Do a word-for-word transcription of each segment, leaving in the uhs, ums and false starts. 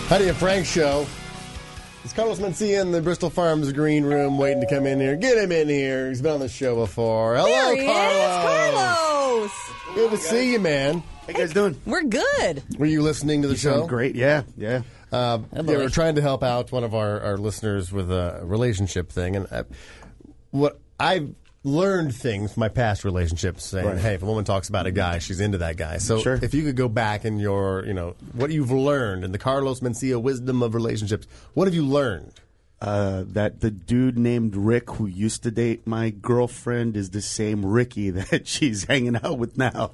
Heidi and Frank show. It's Carlos Mencia in the Bristol Farms green room waiting to come in here. Get him in here. He's been on the show before. Hello, there he Carlos. is, Carlos. Good to see you, man. How you guys doing? We're good. Were you listening to the You show? sound great. Yeah, yeah. Uh, Oh, yeah, boy. we're trying to help out one of our, our listeners with a relationship thing. And I, what I've learned things from my past relationships saying, Right. hey, if a woman talks about a guy, she's into that guy. So Sure. if you could go back in your, you know, what you've learned in the Carlos Mencia wisdom of relationships, what have you learned? Uh, that the dude named Rick who used to date my girlfriend is the same Ricky that she's hanging out with now.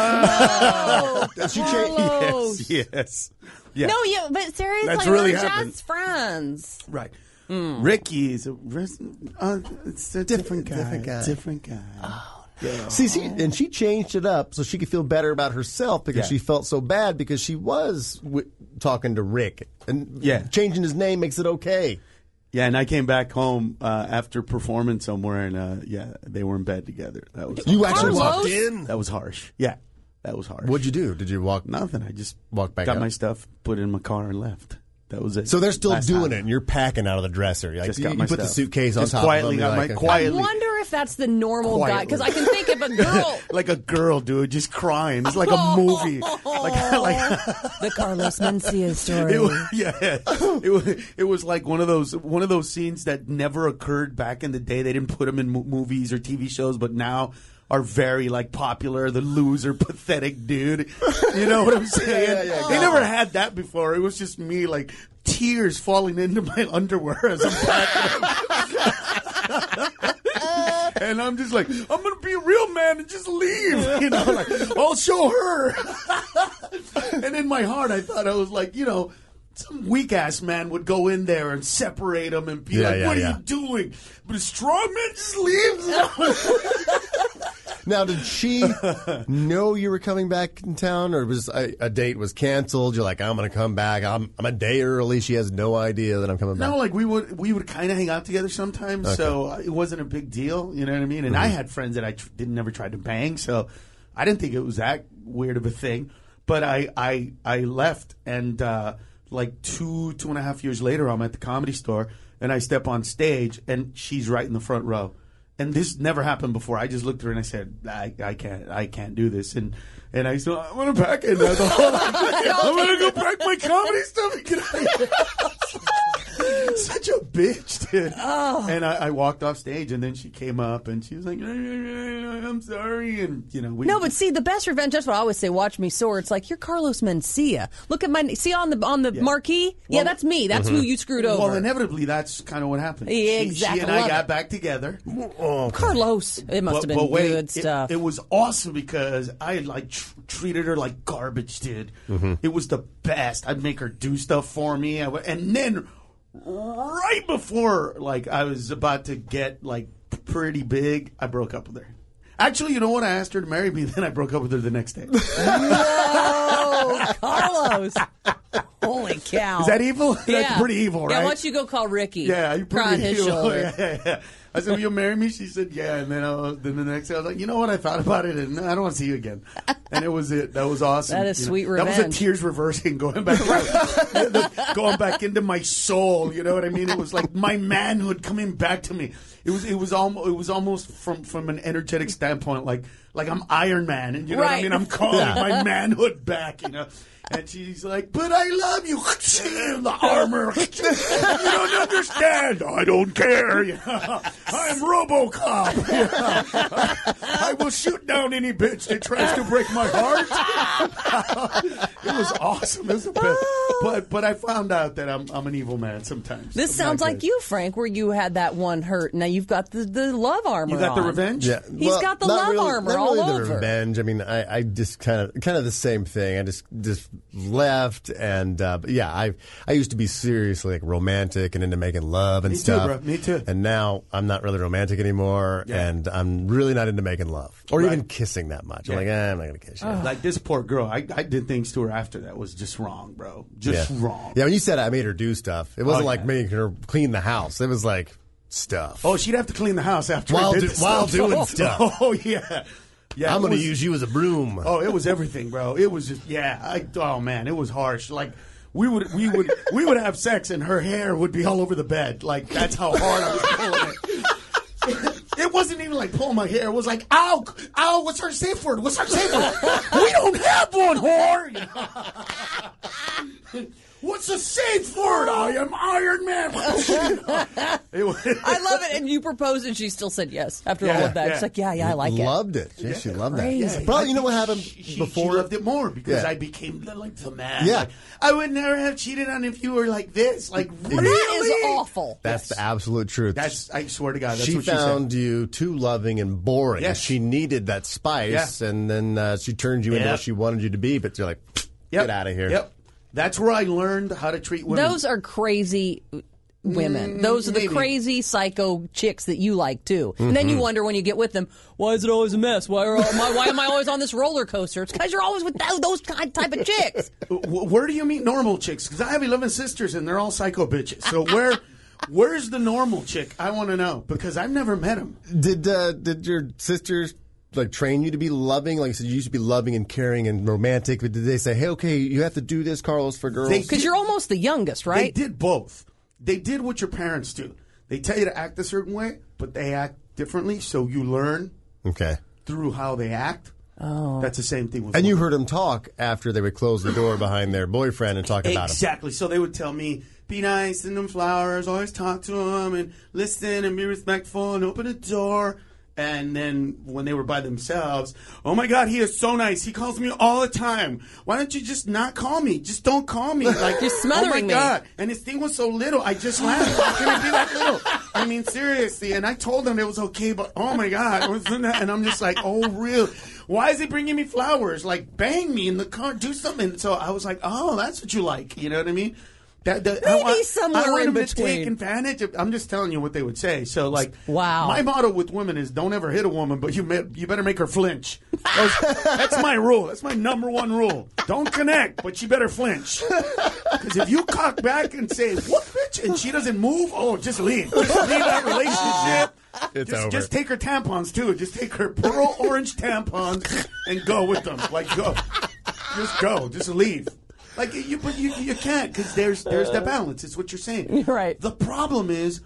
Oh, She Carlos. yes, yes. Yeah. No, yeah, but seriously, That's really we're happened. just friends. Right. Ricky is a, uh, it's a different guy. different guy. Different guy. Yeah. See, she, and she changed it up so she could feel better about herself because Yeah. she felt so bad because she was w- talking to Rick. And Yeah. changing his name makes it okay. Yeah, and I came back home uh, after performing somewhere, and uh, yeah, they were in bed together. That was You actually Carlos? walked in? that was harsh. Yeah, that was harsh. What'd you do? Did you walk? Nothing. I just Walk back got up? my stuff, put it in my car, and left. That was it. So they're still Last doing time. it, and you're packing out of the dresser. Like, Just you, got you my put the stuff. suitcase on Just top quietly of got them. my Like, okay. I quietly. wonder if that's the normal guy, Quietly. because I can think of a girl. Like a girl, dude, just crying. It's like a movie. Like, like The Carlos Mencia story. it was, yeah, it was. It was like one of those one of those scenes that never occurred back in the day. They didn't put them in mo- movies or T V shows, but now are very like popular. The loser, pathetic dude. You know what I'm saying? yeah, yeah, they got never it. had that before. It was just me, like tears falling into my underwear as I'm packing. And I'm just like, I'm gonna be a real man and just leave. You know, like I'll show her. And in my heart, I thought I was like, you know, some weak ass man would go in there and separate them and be Yeah, like, yeah, "What yeah. are you doing?" But a strong man just leaves. Now, did she know you were coming back in town, or was a, a date was canceled? You're like, I'm going to come back. I'm, I'm a day early. She has no idea that I'm coming back. No, like we would we would kind of hang out together sometimes, so it wasn't a big deal. You know what I mean? And I had friends that I tr- didn't never tried to bang, so I didn't think it was that weird of a thing. But I I I left, and uh, like two two and a half years later, I'm at the Comedy Store, and I step on stage, and she's right in the front row. And this never happened before. I just looked at her and I said, I, I can't, I can't do this. And and I said, I'm gonna pack it. And I thought, I'm gonna go pack my comedy stuff and get out of here. Such a bitch, dude. Oh. And I, I walked off stage, and then she came up and she was like, I'm sorry, and you know, we No, but see, the best revenge. That's what I always say. Watch me soar. It's like, you're Carlos Mencia. Look at my see on the on the Yeah. marquee. yeah, Well- that's me. That's who you screwed over. Well, inevitably, that's kind of what happened. Yeah, She- exactly. She, and I Love got it. back together. Oh, Carlos. It must have been But wait, good it- stuff. It, was awesome because I like tr- treated her like garbage, dude. It was the best. I'd make her do stuff for me, I w- and then right before like I was about to get like pretty big, I broke up with her. Actually, you know what? I asked her to marry me, then I broke up with her the next day. Whoa, Carlos. Holy cow. Is that evil? Yeah. That's pretty evil, right? Yeah, why don't you go call Ricky? Yeah, you're Cry pretty on his evil. shoulder. Yeah, yeah, yeah. I said, will you marry me? She said, yeah. And then, I was, then the next day, I was like, you know what? I thought about it, and I don't want to see you again. And it was it. That was awesome. That is You know, sweet That was revenge. a tears reversing, going back, going back into my soul. You know what I mean? It was like my manhood coming back to me. It was, it was almost, it was almost from, from an energetic standpoint, like, like I'm Iron Man, and you know what I Right. mean? I'm calling my manhood back. You know. And she's like, but I love you. The armor. You don't understand. I don't care. You know, I'm RoboCop. You know, I will shoot down any bitch that tries to break my heart. It was awesome. It was the best. But but I found out that I'm I'm an evil man sometimes. This I'm sounds not like good. you, Frank, where you had that one hurt. Now you've got the, the love armor You got the on. revenge? Yeah, He's well, got the not love really, armor not all really over. the revenge. I mean, I, I just kind of kind of the same thing. I just just left, and uh, but yeah, I I used to be seriously like romantic and into making love and Me too, stuff. bro. Me too. And now I'm not really romantic anymore, Yeah. and I'm really not into making love or Right. even kissing that much. I'm Yeah. like, eh, I'm not gonna kiss you. Like this poor girl. I, I did things to her after that was just wrong, bro. Just yeah. wrong. Yeah, when you said I made her do stuff, it wasn't Oh, like yeah. making her clean the house. It was like stuff. Oh, she'd have to clean the house after While I did do- the while stuff. doing Oh, stuff. Oh yeah, yeah. I'm it going to was- use you as a broom. Oh, it was everything, bro. It was just yeah. I, oh man, it was harsh. Like we would we would we would have sex and her hair would be all over the bed. Like that's how hard I was pulling it. It wasn't even like pulling my hair. It was like, ow, ow, what's our safe word? What's our safe word? We don't have one, whore. What's the safe word? I am Iron Man. It was, I love it. And you proposed and she still said yes after Yeah, all of that. yeah. She's like, yeah, yeah, I like it. Loved it. Yeah, she loved Crazy. that. Yeah, Probably, I you know think what happened she, she, before? She loved it more because Yeah. I became the, like the man. Yeah. Like, I would never have cheated on if you were like this. Like, really? That is awful. That's Yes. the absolute truth. That's, I swear to God, that's she what found she said. you too loving and boring. Yes. She needed that spice, Yeah. and then uh, she turned you into Yep. what she wanted you to be. But you're like, Yep. get out of here. Yep. That's where I learned how to treat women. Those are crazy women. Those are the maybe. crazy psycho chicks that you like too. And then you wonder when you get with them, why is it always a mess? Why are all, my, why am I always on this roller coaster? It's because you're always with those, those kind type of chicks. W- Where do you meet normal chicks? Because I have eleven sisters and they're all psycho bitches. So where, where's the normal chick? I want to know because I've never met them. Did uh, did your sisters like train you to be loving? Like I said, you used to be loving and caring and romantic. But did they say, "Hey, okay, you have to do this, Carlos, for girls"? They- Because you're almost the youngest, They right? did both. They did what your parents do. They tell you to act a certain way, but they act differently. So you learn Okay. through how they act. Oh, that's the same thing with And you women. heard them talk after they would close the door behind their boyfriend and talk about him. Exactly. So they would tell me, be nice, send them flowers, always talk to them, and listen, and be respectful, and open a door. And then when they were by themselves, oh my God, he is so nice. He calls me all the time. Why don't you just not call me? Just don't call me. Like You're smothering oh my me. God. And his thing was so little. I just laughed. How can it be that little? I mean, seriously. And I told them it was okay, but oh my God. It wasn't that. And I'm just like, oh, real. Why is he bringing me flowers? Like, bang me in the car, do something. So I was like, oh, that's what you like. You know what I mean? That, that, Maybe I want, somewhere I want in him to between. take advantage of. I'm just telling you what they would say. So, like, Wow. my motto with women is don't ever hit a woman, but you may, you better make her flinch. Those- that's my rule. That's my number one rule. Don't connect, but you better flinch. Because if you cock back and say what bitch, and she doesn't move, oh, just leave. Just leave that relationship. It's just, over. just take her tampons too. Just take her pearl orange tampons and go with them. Like go, just go. Just leave. Like you, but you, you can't because there's there's the balance. It's what you're saying. Right. The problem is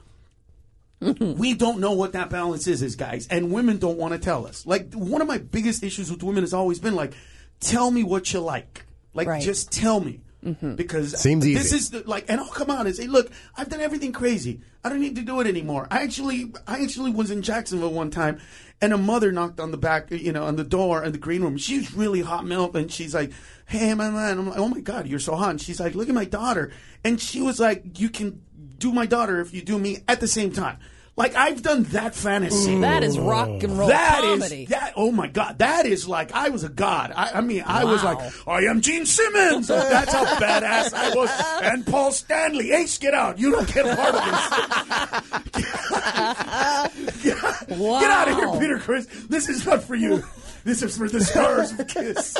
we don't know what that balance is, as guys, and women don't want to tell us. Like one of my biggest issues with women has always been like, tell me what you like. Like Right. just tell me. Because Seems this easy. is the, like, and I'll come out and say, look, I've done everything crazy. I don't need to do it anymore. I actually, I actually was in Jacksonville one time, and a mother knocked on the back, you know, on the door in the green room. She's really hot milk, and she's like, "Hey, my man," I'm like, "Oh my God, you're so hot." And she's like, "Look at my daughter," and she was like, "You can do my daughter if you do me at the same time." Like I've done that fantasy. That is rock and roll That is comedy. that. Oh my God, that is like I was a god. I, I mean, I was Wow. like, I am Gene Simmons. That's how badass I was. And Paul Stanley, Ace, get out. You don't get a part of this. get, Wow. get out of here, Peter Chris. This is not for you. This is for the stars of Kiss.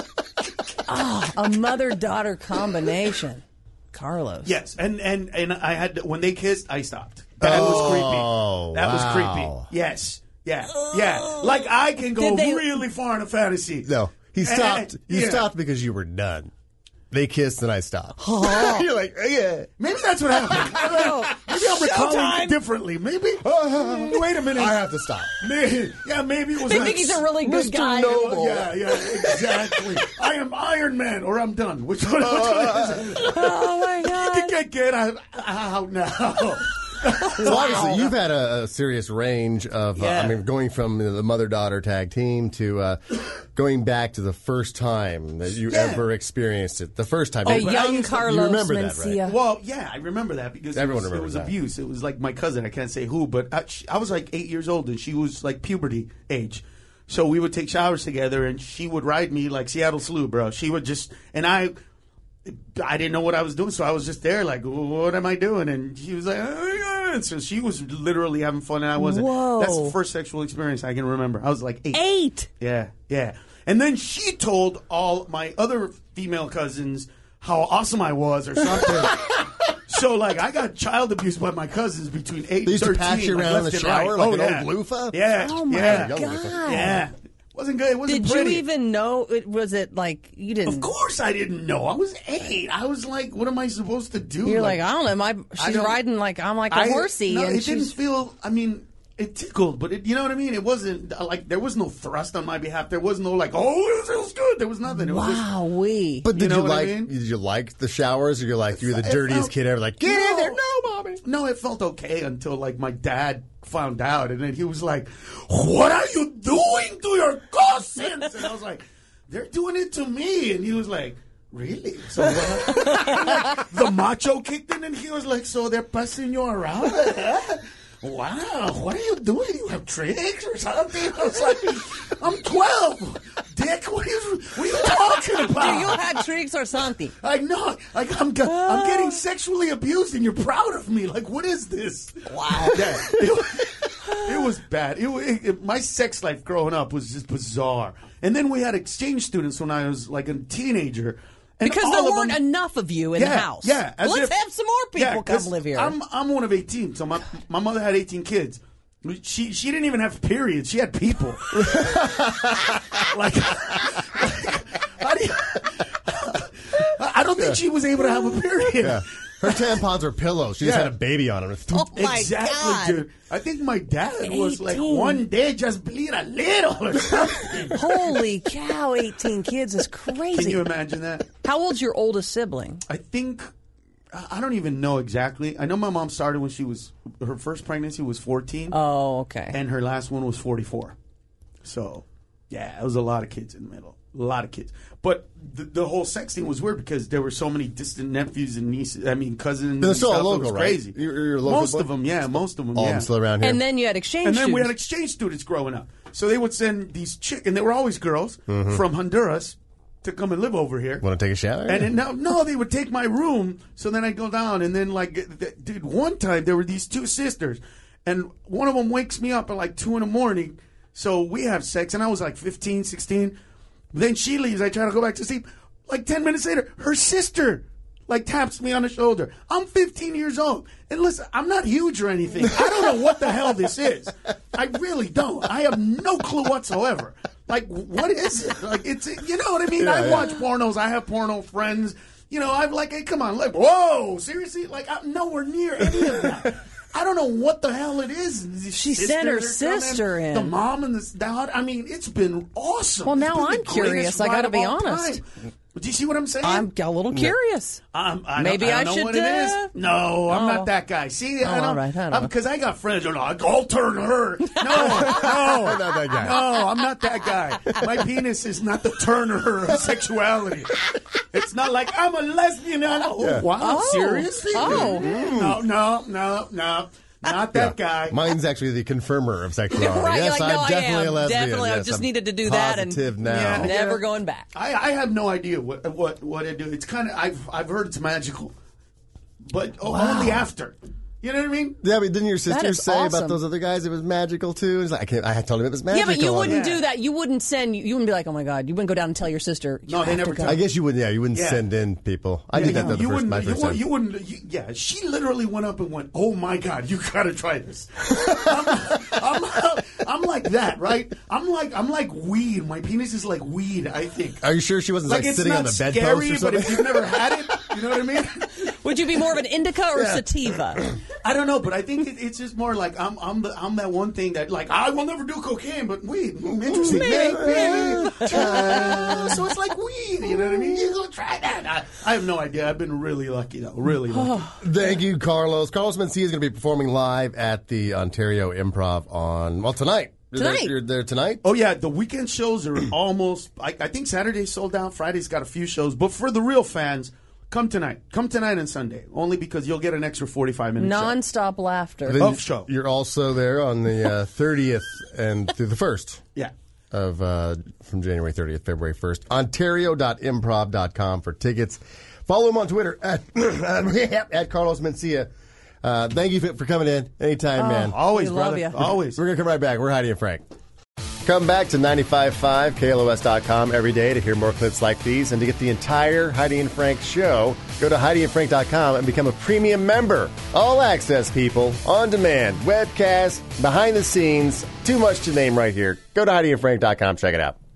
A mother-daughter combination. Carlos. Yes, and and and I had when they kissed, I stopped. That was Oh, creepy. That was wow. creepy. Yes. Yeah. Yeah. Like I can go Did they- really far in a fantasy. No, he stopped. And- You yeah. stopped because you were done. They kissed and I stopped. You're like, oh, yeah. Maybe that's what happened. I don't know. Maybe I'm recalling Showtime. it differently. Maybe. Wait a minute. I have to stop. Maybe, yeah, maybe it was. They like, think he's a really good Mister guy. Noble. Yeah, yeah, exactly. I am Iron Man, or I'm done. Which one? Which one is it? Oh my God. Get, get, get out, out now. So obviously, you've had a, a serious range of, uh, Yeah. I mean, going from the mother-daughter tag team to uh, going back to the first time that you Yeah. ever experienced it. The first time. A You- young you Carlos remember that, right? Mencia. Well, yeah, I remember that because Everyone it was, it remembers was that. abuse. It was like my cousin. I can't say who, but I, she, I was like eight years old and she was like puberty age. So we would take showers together and she would ride me like Seattle Slew, bro. She would just, and I, I didn't know what I was doing, so I was just there like, what am I doing? And she was like, oh, yeah. And so she was literally having fun and I wasn't. Whoa. That's the first sexual experience I can remember. I was like eight. Eight. Yeah, yeah. And then she told all my other female cousins how awesome I was or something. So, like, I got child abuse by my cousins between eight They used and to thirteen. pass you like, around left the and shower right. like Oh, an yeah. old loofah? Yeah. Oh my yeah. God. Yeah. Wasn't good. It wasn't Did pretty. you even know? It was it like you didn't? Of course, I didn't know. I was eight. I was like, what am I supposed to do? You're like, I don't know. My she's don't- riding like I'm like a I- horsey, No, and it didn't she's feel. I mean, it tickled, but it, you know what I mean. It wasn't uh, like there was no thrust on my behalf. There was no like, oh, it feels good. There was nothing. It was just, wow, we. But did You you, know what I like? mean? Did you like the showers? Or you're like you're the It dirtiest felt- kid ever? Like get in No. there, no, mommy. No, it felt okay until like my dad found out, and then he was like, "What are you doing to your cousins?" And I was like, "They're doing it to me." And he was like, "Really?" So uh, the macho kicked in, and he was like, "So they're passing you around?" Wow, what are you doing? You have tricks or something? I was like, I'm twelve. Dick, what are you, what are you talking about? Do you had tricks or something? I know. Like I'm, ge- I'm getting sexually abused, and you're proud of me. Like, what is this? Wow. Yeah, it, was, it was bad. It, wa- it, it- my sex life growing up was just bizarre. And then we had exchange students when I was like a teenager. And Because all there of weren't them, enough of you in yeah, the house. Yeah, as Let's if- have some more people yeah, come 'cause live here. I'm I'm one of eighteen, so my my mother had eighteen kids. She she didn't even have periods. She had people. like, like, how do you, I don't think she was able to have a period. Yeah. Her tampons were pillows. She just Yeah. had a baby on them. Oh my Exactly, God. dude. I think my dad was like eighteen. one day just bleed a little or something. Holy cow, eighteen kids is crazy. Can you imagine that? How old's your oldest sibling? I think I I don't even know exactly. I know my mom started when she was her first pregnancy was fourteen, Oh, okay. and her last one was forty-four. So, yeah, it was a lot of kids in the middle. A lot of kids. But the, the whole sex thing was weird because there were so many distant nephews and nieces. I mean, cousins. They're and still all stuff. It local, was right? crazy. You're- you're a local most boy? of them, yeah. Most of them, All of yeah. them still around here. And then you had exchange And then we had students. exchange students growing up. So they would send these chicks, and they were always girls from Honduras to come and live over here. Want to take a shower? And then, no, no, they would take my room. So then I'd go down, and then like, th- dude, one time there were these two sisters, and one of them wakes me up at like two in the morning. So we have sex, and I was like fifteen, sixteen. Then she leaves. I try to go back to sleep. Like ten minutes later, her sister like taps me on the shoulder. I'm fifteen years old, and listen, I'm not huge or anything. I don't know what the hell this is. I really don't. I have no clue whatsoever. Like, what is it? Like, it's you know what I mean. Yeah, I yeah. watch pornos. I have porno friends. You know, I'm like, hey, come on, like, whoa, seriously? Like, I'm nowhere near any of that. I don't know what the hell it is. These She sent her sisters are coming, sister in. The mom and the dad. I mean, it's been awesome. Well, It's now been the I'm curious. greatest I gotta ride be of all honest. time. Do you see what I'm saying? I'm a little curious. Um, I Maybe don't, I, I don't should, know what it is. uh, No, I'm oh. not that guy. See, I Oh, don't, all right, I don't know. because I got friends who are like, I'll turn her. No, no, I'm not that guy. No, I'm not that guy. My penis is not the turner of sexuality. It's not like I'm a lesbian. And I, oh, Yeah. wow, Oh. seriously? Oh. No, no, no, no. Not that Yeah. guy. Mine's actually the confirmer of sexuality. Right, yes, you're like, I'm no, I definitely am. a lesbian. Definitely, I yes, just I'm needed to do that and- positive now. Yeah. Never going back. I, I have no idea what what what it do. It's kind of I've I've heard it's magical, but o- only after. You know what I mean? Yeah, but didn't your sister is say awesome. about those other guys it was magical too? It's like, I, can't, I told him it was Yeah, magical. but you wouldn't Yeah. do that. You wouldn't send. You wouldn't be like, "Oh my God!" You wouldn't go down and tell your sister. No, "You they have never to go." tell- I guess you wouldn't. Yeah, you wouldn't Yeah. send in people. I did Yeah, that the you first, wouldn't, my you, first wou- time. you wouldn't. You, yeah, she literally went up and went, "Oh my God, you gotta try this." I'm, I'm, I'm like that, right? I'm like I'm like weed. My penis is like weed. I think. Are you sure she wasn't like, Like it's sitting not on the bedpost scary, or but something? if you've never had it, you know what I mean. Would you be more of an indica or sativa? I don't know, but I think it, it's just more like I'm I'm the I'm that one thing that like I will never do cocaine, but weed, mm, interesting. Maybe. Maybe. Uh, so it's like weed, you know what I mean? You go try that. I, I have no idea. I've been really lucky though, really lucky. Thank you, Carlos. Carlos Mencia is going to be performing live at the Ontario Improv on, well, tonight. You're there- Tonight. You're there tonight? Oh yeah, the weekend shows are almost. I, I think Saturday's sold out. Friday's got a few shows, but for the real fans, come tonight. Come tonight and Sunday, only because you'll get an extra forty-five minutes. Non-stop laughter. Then Of show. You're also there on the uh, thirtieth and through the first Yeah. of uh, from January thirtieth, February first. Ontario dot improv dot com for tickets. Follow him on Twitter at, at Carlos Mencia. Uh, thank you for, for coming in anytime, man. Always, We love brother. ya. Always. We're going to come right back. We're Heidi and Frank. Come back to ninety-five point five K L O S dot com every day to hear more clips like these. And to get the entire Heidi and Frank show, go to Heidi and Frank dot com and become a premium member. All access, people, on demand, webcast, behind the scenes, too much to name right here. Go to Heidi and Frank dot com, check it out.